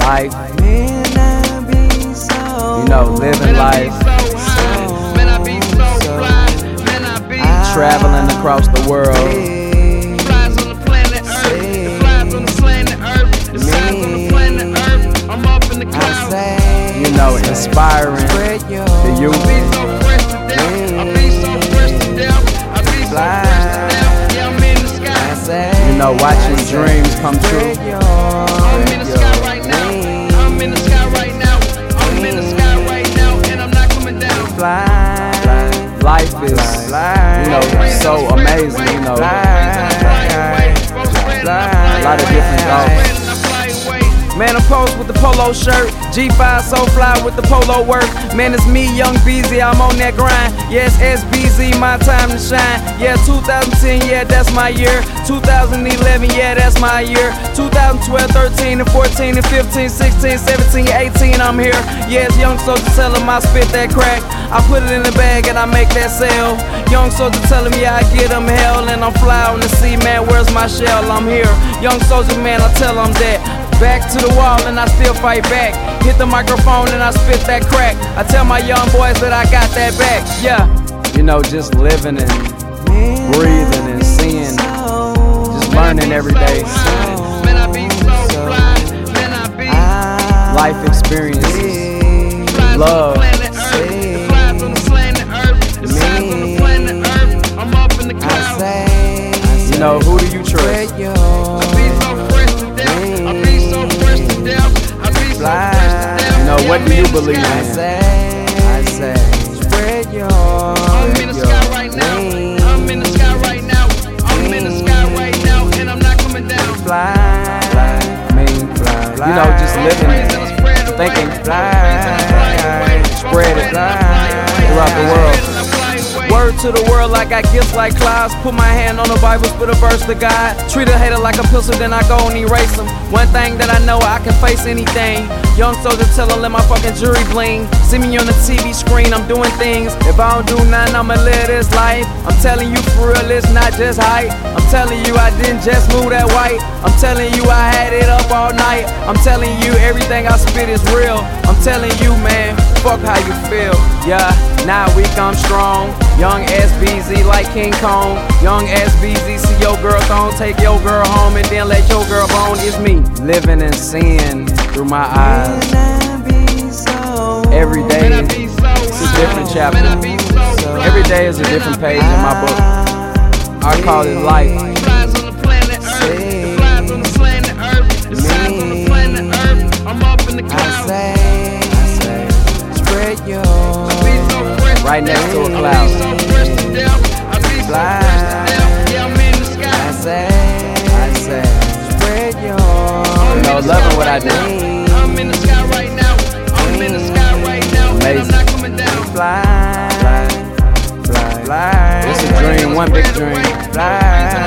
life, you know, living life, traveling across the world. You know, inspiring the youth. You know, watching dreams come true. I'm in the sky right now. I'm in the sky right now. I'm in the sky right now, and I'm not coming down. Life is, you know, so amazing. You know, a lot of different goals. Man, I'm posed with the polo shirt, G5 so fly with the polo work. Man, it's me, Young BZ, I'm on that grind. Yes, SBZ, my time to shine. Yeah, 2010, yeah, that's my year. 2011, yeah, that's my year. 2012, 13, and 14, and 15, 16, 17, 18, I'm here. Yes, Young Soldier tell him I spit that crack. I put it in the bag and I make that sale. Young Soldier telling me I get him hell, and I'm fly on the sea, man, where's my shell? I'm here. Young Soldier, man, I tell him that. Back to the wall and I still fight back. Hit the microphone and I spit that crack. I tell my young boys that I got that back, yeah. You know, just living and breathing and seeing, just learning every day. Life experiences, love. You know, who do you trust? You know, what do you believe in? I'm in the sky right now. I'm in the sky right now. I'm in the sky right now, and I'm not coming down. You know, just living and thinking, spread it throughout the world. Word to the world, I got gifts like clouds. Put my hand on the Bible, spit a verse to God. Treat a hater like a pistol, then I go and erase him. One thing that I know, I can face anything. Young Soldier tell him, let my fucking jury bling. See me on the TV screen, I'm doing things. If I don't do nothing, I'ma live this life. I'm telling you for real, it's not just hype. I'm telling you I didn't just move that white. I'm telling you I had it up all night. I'm telling you everything I spit is real. I'm telling you, man, fuck how you feel. Yeah, now we come strong. Young SBZ like King Kong. Young SBZ, see your girl gone, take your girl home and then let your girl bone. It's me, living and seeing through my eyes. Every day is a different chapter. Every day is a different page in my book. I call it life. Right next to a cloud. You know, loving what I do. I'm in the sky right now. I'm in the sky right now. Amazing. I'm not coming down. It's a dream, one big dream.